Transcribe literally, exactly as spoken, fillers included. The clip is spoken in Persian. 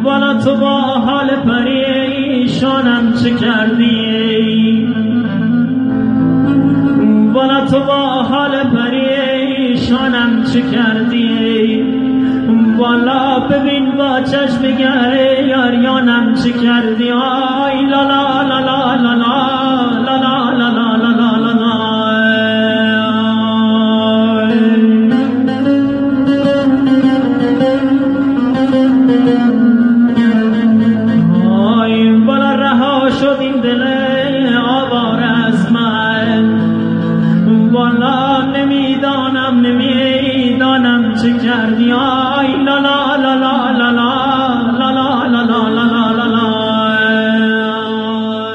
والا تو با حال پریشانم چه کردی؟ والا تو با حال پریشانم چه کردی؟ والا ببین با چشم گره یاریانم چه کردی؟ آی لالا